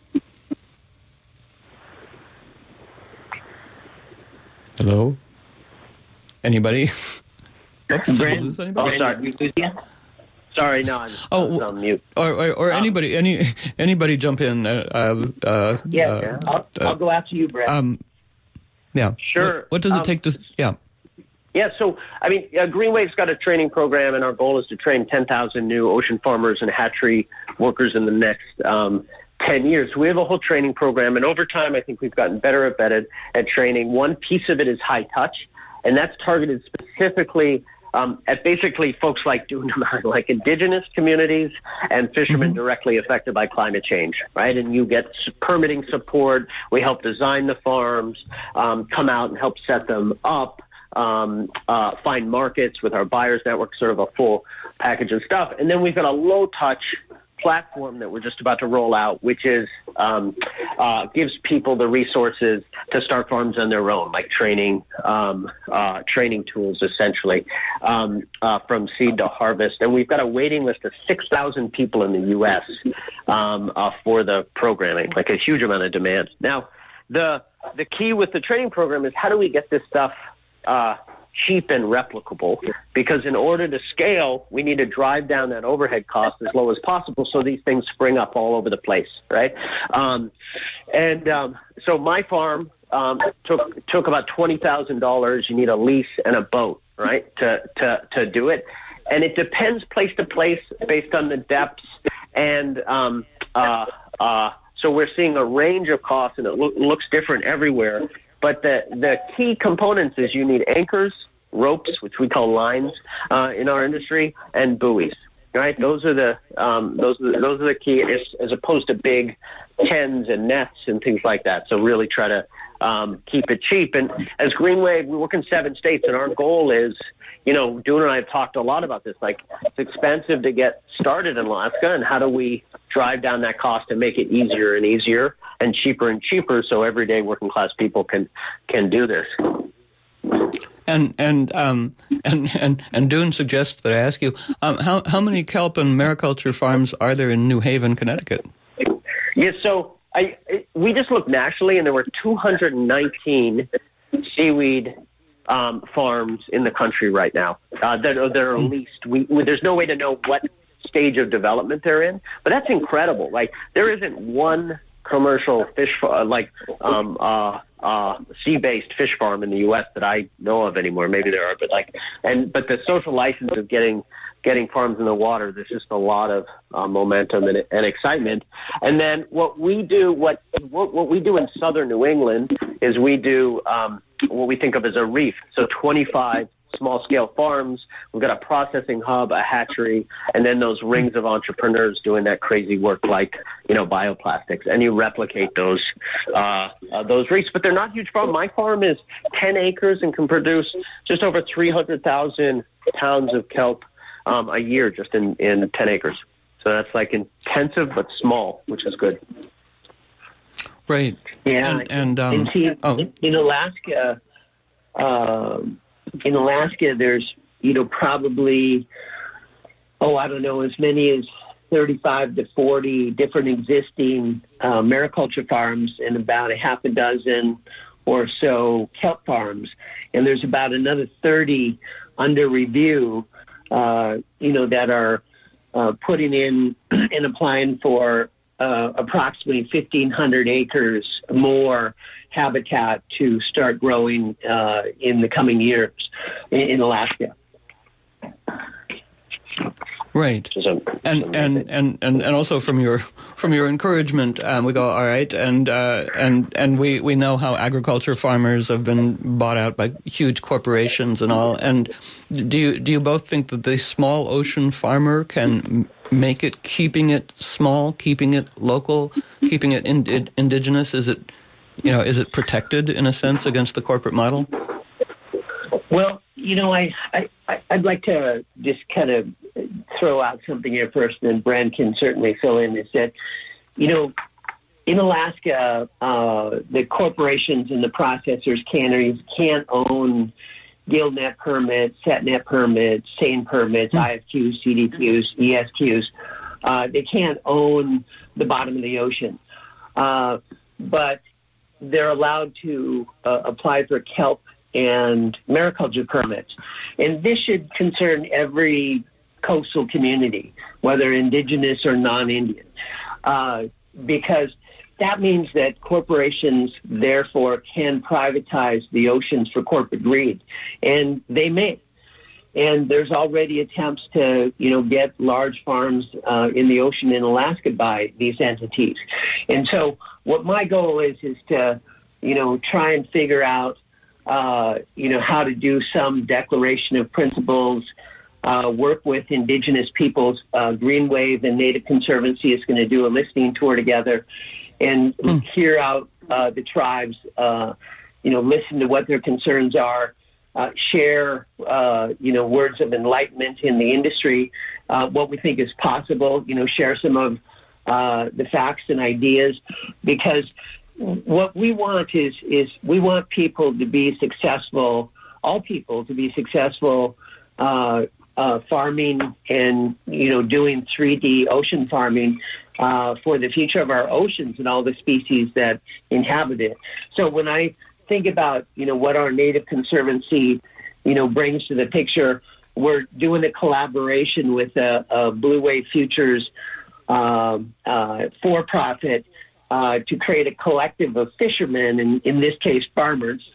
Speaker 1: Hello? Anybody? Oops, did we lose anybody?
Speaker 3: Sorry. Sorry, no, I was on mute.
Speaker 1: Or anybody jump in.
Speaker 2: I'll go after you, Brett.
Speaker 1: Yeah.
Speaker 3: Sure.
Speaker 1: What does it take to? Yeah.
Speaker 3: Yeah. So, I mean, Greenwave's got a training program, and our goal is to train 10,000 new ocean farmers and hatchery workers in the next 10 years. We have a whole training program, and over time, I think we've gotten better at training. One piece of it is high touch, and that's targeted specifically at basically folks like like indigenous communities and fishermen directly affected by climate change, right? And you get permitting support. We help design the farms, come out and help set them up, find markets with our buyers network, sort of a full package of stuff. And then we've got a low-touch platform that we're just about to roll out, which is gives people the resources to start farms on their own, like training tools, essentially, from seed to harvest. And we've got a waiting list of 6,000 people in the U.S. For the programming, like a huge amount of demand. Now, the key with the training program is how do we get this stuff cheap and replicable, because in order to scale, we need to drive down that overhead cost as low as possible so these things spring up all over the place, right? So my farm took about $20,000. You need a lease and a boat, right, to do it. And it depends place to place based on the depths. And so we're seeing a range of costs, and it looks different everywhere. But the key components is you need anchors, ropes, which we call lines in our industry, and buoys. Right, those are the key, as opposed to big tens and nets and things like that. So really try to keep it cheap. And as Greenwave, we work in 7 states, and our goal is, Dune and I have talked a lot about this. Like, it's expensive to get started in Alaska, and how do we drive down that cost and make it easier and easier and cheaper, so everyday working class people can do this.
Speaker 1: And Dune suggests that I ask you, how many kelp and mariculture farms are there in New Haven, Connecticut?
Speaker 3: Yeah, so we just looked nationally, and there were 219 seaweed farms in the country right now that are leased. There's no way to know what stage of development they're in, but that's incredible. Like, there isn't one commercial fish sea-based fish farm in the U.S. that I know of anymore. Maybe there are, but the social license of getting farms in the water, there's just a lot of momentum and excitement. And then what we do in southern New England is we do what we think of as a reef. So 25 small-scale farms. We've got a processing hub, a hatchery, and then those rings of entrepreneurs doing that crazy work like, bioplastics. And you replicate those reefs. But they're not huge farms. My farm is 10 acres and can produce just over 300,000 pounds of kelp a year just in 10 acres. So that's like intensive but small, which is good.
Speaker 1: Right.
Speaker 2: Yeah.
Speaker 1: And
Speaker 2: see, in Alaska, there's, probably, I don't know, as many as 35 to 40 different existing mariculture farms and about a half a dozen or so kelp farms. And there's about another 30 under review, that are putting in and applying for approximately 1,500 acres more habitat to start growing in the coming years in Alaska.
Speaker 1: Right, and also from your encouragement, we go, all right, and we know how agriculture farmers have been bought out by huge corporations and all. And do you both think that the small ocean farmer can make it, keeping it small, keeping it local, keeping it indigenous? Is it protected in a sense against the corporate model?
Speaker 2: Well, I'd like to just kind of throw out something here first, and then Brent can certainly fill in, is that, in Alaska, the corporations and the processors, canneries can't own GILNet permits, SETNet permits, SANE permits, IFQs, CDQs, ESQs. They can't own the bottom of the ocean. But they're allowed to apply for kelp and mariculture permits. And this should concern every coastal community, whether indigenous or non-Indian, because that means that corporations, therefore, can privatize the oceans for corporate greed, and they may. And there's already attempts to, get large farms in the ocean in Alaska by these entities. And so what my goal is to, try and figure out, how to do some declaration of principles, work with indigenous peoples. Green Wave and Native Conservancy is going to do a listening tour together and hear out the tribes, listen to what their concerns are, share, words of enlightenment in the industry, what we think is possible, share some of the facts and ideas, because what we want is we want people to be successful, all people to be successful farming and, doing 3D ocean farming for the future of our oceans and all the species that inhabit it. So when I think about, what our Native Conservancy, brings to the picture, we're doing a collaboration with a Blue Wave Futures for-profit to create a collective of fishermen, and in this case, farmers,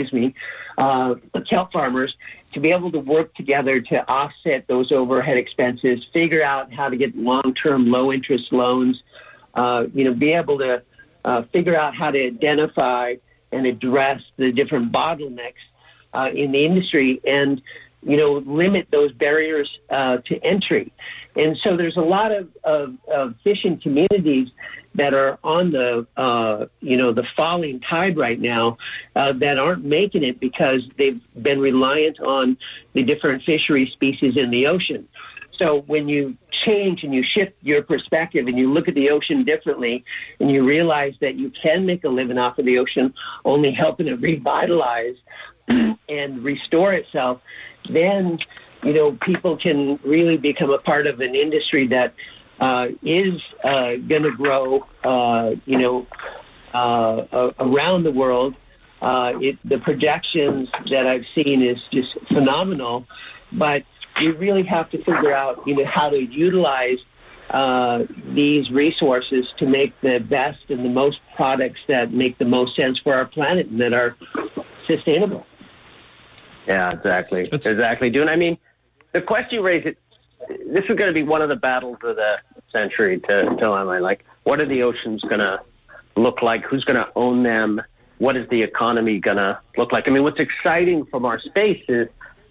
Speaker 2: kelp farmers, to be able to work together to offset those overhead expenses, figure out how to get long-term, low-interest loans, be able to figure out how to identify and address the different bottlenecks in the industry and, limit those barriers to entry. And so there's a lot of fishing communities that are on the, the falling tide right now that aren't making it because they've been reliant on the different fishery species in the ocean. So when you change and you shift your perspective and you look at the ocean differently and you realize that you can make a living off of the ocean, only helping it revitalize and restore itself, then, people can really become a part of an industry that is going to grow, around the world. The projections that I've seen is just phenomenal, but you really have to figure out, how to utilize these resources to make the best and the most products that make the most sense for our planet and that are sustainable.
Speaker 3: Yeah, exactly. Exactly, Dude. I mean, the question you raised, this is going to be one of the battles of the century to Emily. Like, what are the oceans going to look like? Who's going to own them? What is the economy going to look like? I mean, what's exciting from our space is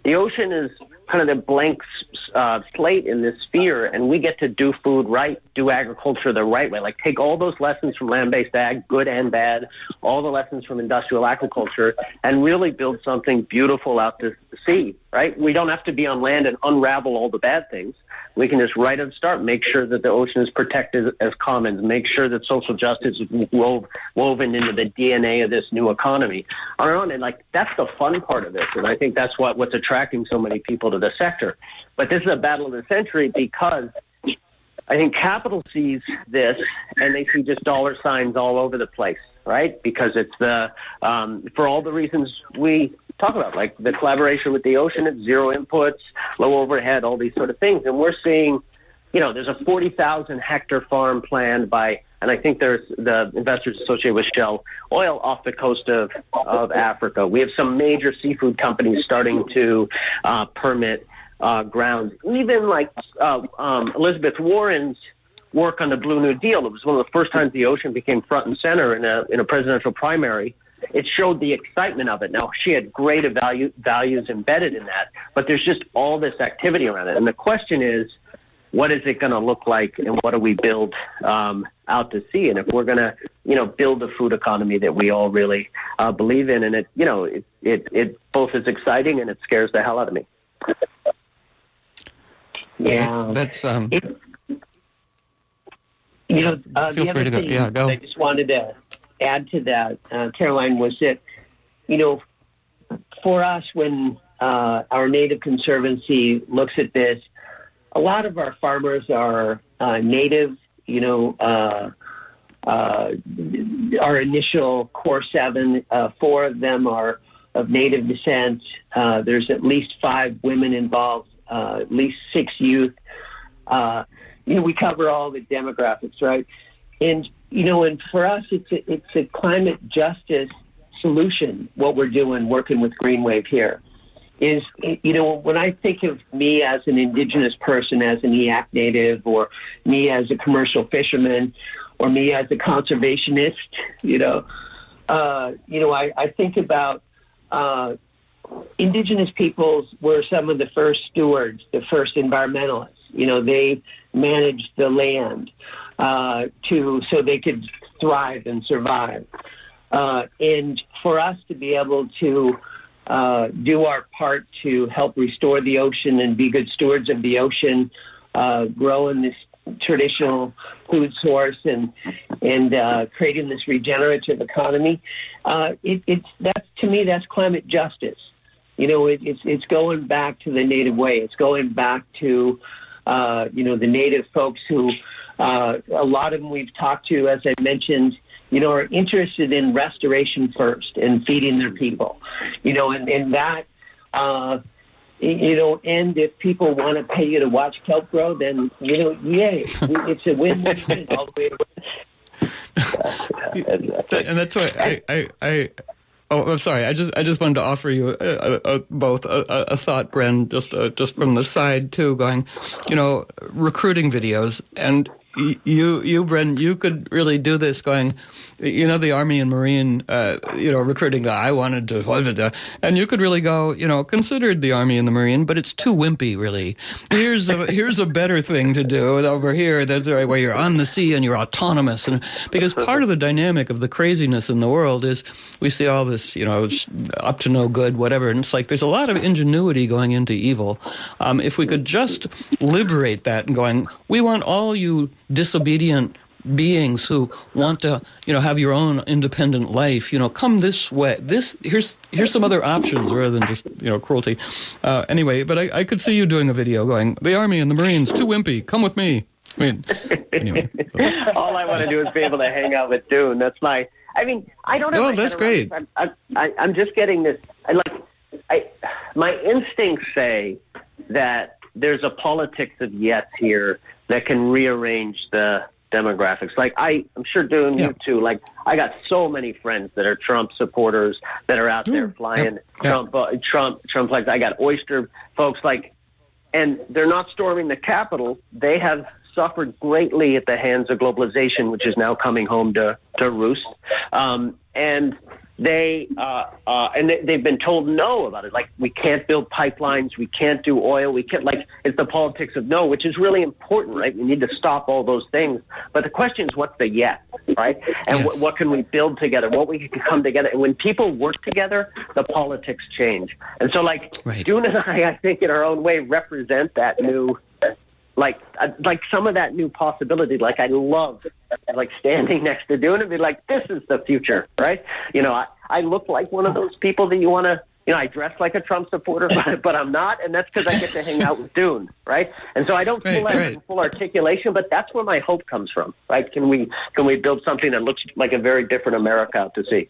Speaker 3: The ocean is kind of the blank slate in this sphere, and we get to do food right, do agriculture the right way. Like, take all those lessons from land-based ag, good and bad, all the lessons from industrial agriculture, and really build something beautiful out to sea, right? We don't have to be on land and unravel all the bad things. We can just right at the start make sure that the ocean is protected as commons, make sure that social justice is woven into the DNA of this new economy. And like, that's the fun part of this, and I think that's what's attracting so many people to the sector. But this is a battle of the century because I think capital sees this and they see just dollar signs all over the place, right? Because it's for all the reasons we talk about, like the collaboration with the ocean, it's zero inputs, low overhead, all these sort of things. And we're seeing, there's a 40,000 hectare farm planned by, and I think there's the investors associated with Shell Oil off the coast of Africa. We have some major seafood companies starting to permit grounds. Even like Elizabeth Warren's work on the Blue New Deal. It was one of the first times the ocean became front and center in a presidential primary. It showed the excitement of it. Now, she had great values embedded in that, but there's just all this activity around it. And the question is, what is it going to look like, and what do we build out to sea? And if we're going to, build a food economy that we all really believe in, and it both is exciting and it scares the hell out of me.
Speaker 2: Yeah,
Speaker 1: that's
Speaker 2: feel free to go.
Speaker 1: Yeah, go.
Speaker 2: I just wanted to add to that, Caroline, was that, for us, when our Native Conservancy looks at this, a lot of our farmers are native. Our initial core 7, 4 of them are of Native descent. There's at least 5 women involved, at least 6 youth. We cover all the demographics, right? And and for us, it's a climate justice solution. What we're doing, working with Greenwave here, is when I think of me as an Indigenous person, as an EAC native, or me as a commercial fisherman, or me as a conservationist, I think about Indigenous peoples were some of the first stewards, the first environmentalists. They managed the land so they could thrive and survive. And for us to be able to do our part to help restore the ocean and be good stewards of the ocean, grow in this traditional food source and creating this regenerative economy, to me that's climate justice. It's going back to the native way. It's going back to the native folks who a lot of them we've talked to, as I mentioned, are interested in restoration first and feeding their people, and that, and if people want to pay you to watch kelp grow, then, yay, it's a win-win all the way around.
Speaker 1: And that's why I'm sorry. I just wanted to offer you both a thought, Bren, just from the side too, going, recruiting videos, and you, Bren, you could really do this, going, the Army and Marine, recruiting. I wanted to, and you could really go, considered the Army and the Marine, but it's too wimpy, really. Here's a better thing to do over here. That's right, where you're on the sea and you're autonomous, and because part of the dynamic of the craziness in the world is we see all this, up to no good, whatever, and it's like there's a lot of ingenuity going into evil. If we could just liberate that and going, we want all you disobedient beings who want to, have your own independent life, come this way. Here's some other options rather than just, cruelty. Anyway, but I could see you doing a video going, the Army and the Marines, too wimpy, come with me. I mean, anyway. So.
Speaker 3: All I want to do is be able to hang out with Dune. That's I don't know.
Speaker 1: Oh, that's great.
Speaker 3: I'm just getting this. My instincts say that there's a politics of yes here that can rearrange the demographics. I'm sure doing you too. I got so many friends that are Trump supporters that are out there flying Trump flags. I got Oyster folks and they're not storming the Capitol. They have suffered greatly at the hands of globalization, which is now coming home to roost. And they've been told no about it. Like, we can't build pipelines, we can't do oil, we can't, like, it's the politics of no, which is really important, right? We need to stop all those things. But the question is, what's the yes, right? And
Speaker 1: Yes.
Speaker 3: what can we build together? What we can come together. And when people work together, the politics change. And so, like,
Speaker 1: Right.
Speaker 3: Dune and I think in our own way represent that new, like some of that new possibility. Like, I love, like, standing next to Dune and be like, this is the future, right? You know, I look like one of those people that you want to, you know, I dress like a Trump supporter, but I'm not, and that's because I get to hang out with Dune, right? And so I don't feel like
Speaker 1: Right.
Speaker 3: full articulation, but that's where my hope comes from, right? Can we build something that looks like a very different America out to sea?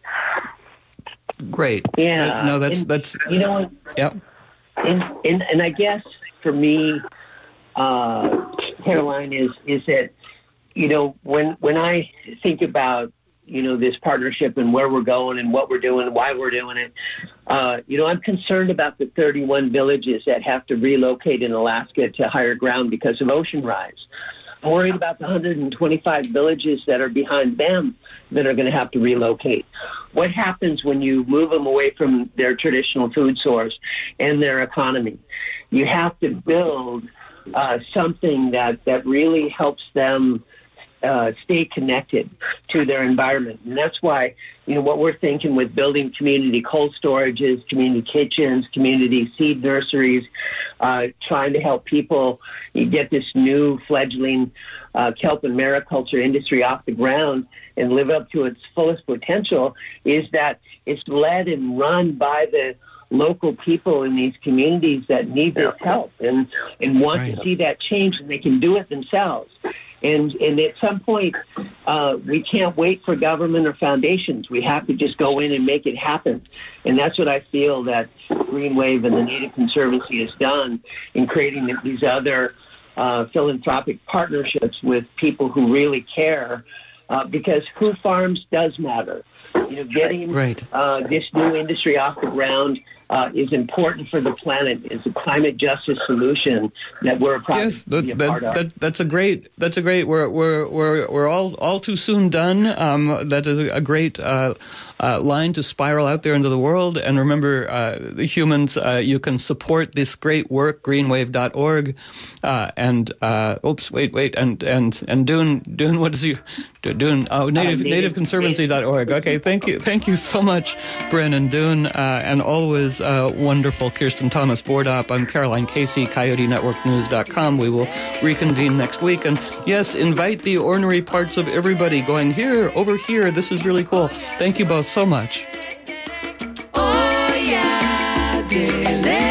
Speaker 1: Great.
Speaker 2: Yeah.
Speaker 1: No, that's
Speaker 2: You know,
Speaker 1: yep.
Speaker 2: and I guess for me, Caroline, is that, you know, when I think about, you know, this partnership and where we're going and what we're doing, why we're doing it, you know, I'm concerned about the 31 villages that have to relocate in Alaska to higher ground because of ocean rise. I'm worried about the 125 villages that are behind them that are going to have to relocate. What happens when you move them away from their traditional food source and their economy? You have to build something that really helps them stay connected to their environment. And that's why, you know, what we're thinking with building community cold storages, community kitchens, community seed nurseries, trying to help people get this new fledgling kelp and mariculture industry off the ground and live up to its fullest potential, is that it's led and run by the local people in these communities that need this help and want
Speaker 1: Right.
Speaker 2: to see that change, and they can do it themselves. And at some point, we can't wait for government or foundations. We have to just go in and make it happen. And that's what I feel that Green Wave and the Native Conservancy has done in creating these other philanthropic partnerships with people who really care, because who farms does matter. You know, getting
Speaker 1: Right.
Speaker 2: this new industry off the ground is important for the planet. It's a climate justice solution that we're proud
Speaker 1: Yes,
Speaker 2: to be a part of.
Speaker 1: that's a great. We're all too soon done. That is a great line to spiral out there into the world. And remember, the humans, you can support this great work, greenwave.org. And Dune, what is you Dune? Oh, nativeconservancy.org. Okay, thank you so much, Brennan Dune, and always wonderful Kirsten Thomas Bordop. I'm Caroline Casey, CoyoteNetworkNews.com. We will reconvene next week, and yes, invite the ornery parts of everybody going here, over here. This is really cool. Thank you both so much.
Speaker 5: Oh yeah,